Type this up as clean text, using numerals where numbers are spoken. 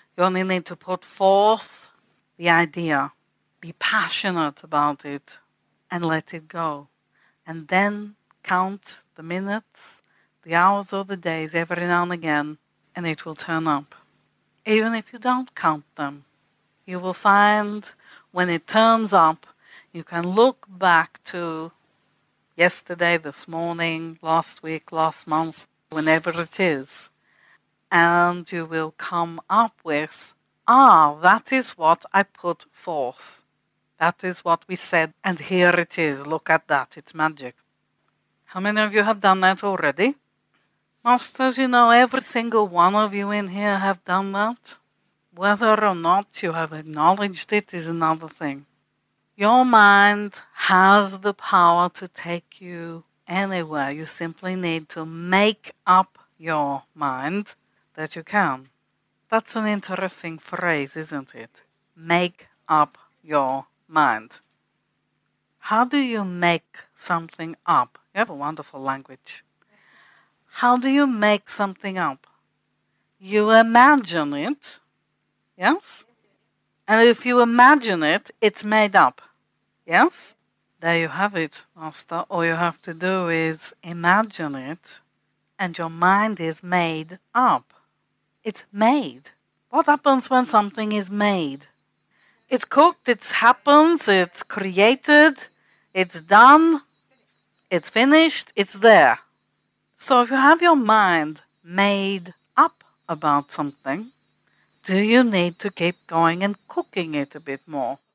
You only need to put forth the idea, be passionate about it, and let it go. And then count the minutes, the hours or the days every now and again, and it will turn up. Even if you don't count them, you will find when it turns up, you can look back to yesterday, this morning, last week, last month, whenever it is, and you will come up with, that is what I put forth. That is what we said, and here it is. Look at that. It's magic. How many of you have done that already? Masters, every single one of you in here have done that. Whether or not you have acknowledged it is another thing. Your mind has the power to take you anywhere. You simply need to make up your mind that you can. That's an interesting phrase, isn't it? Make up your mind. How do you make something up? You have a wonderful language. How do you make something up? You imagine it, yes? And if you imagine it, it's made up, yes? There you have it, Master. All you have to do is imagine it, and your mind is made up. It's made. What happens when something is made? It's cooked, it happens, it's created, it's done, it's finished, it's there. So if you have your mind made up about something, do you need to keep going and cooking it a bit more?